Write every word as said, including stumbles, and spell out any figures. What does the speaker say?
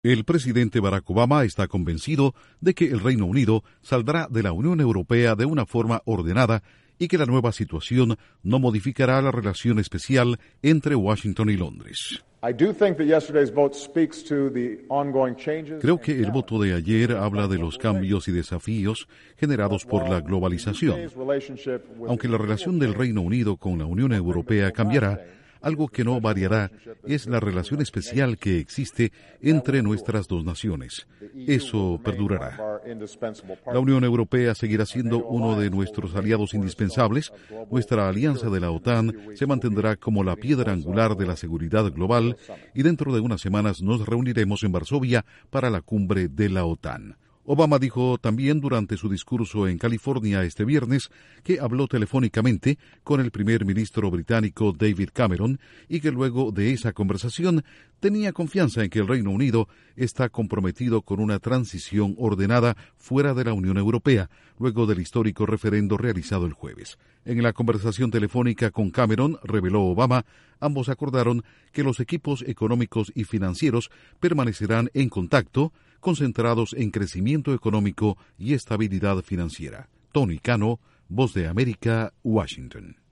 El presidente Barack Obama está convencido de que el Reino Unido saldrá de la Unión Europea de una forma ordenada y que la nueva situación no modificará la relación especial entre Washington y Londres. Creo que el voto de ayer habla de los cambios y desafíos generados por la globalización. Aunque la relación del Reino Unido con la Unión Europea cambiará, algo que no variará es la relación especial que existe entre nuestras dos naciones. Eso perdurará. La Unión Europea seguirá siendo uno de nuestros aliados indispensables. Nuestra alianza de la OTAN se mantendrá como la piedra angular de la seguridad global y dentro de unas semanas nos reuniremos en Varsovia para la cumbre de la OTAN. Obama dijo también durante su discurso en California este viernes que habló telefónicamente con el primer ministro británico David Cameron y que luego de esa conversación tenía confianza en que el Reino Unido está comprometido con una transición ordenada fuera de la Unión Europea, luego del histórico referendo realizado el jueves. En la conversación telefónica con Cameron, reveló Obama, ambos acordaron que los equipos económicos y financieros permanecerán en contacto, concentrados en crecimiento económico y estabilidad financiera. Tony Cano, Voz de América, Washington.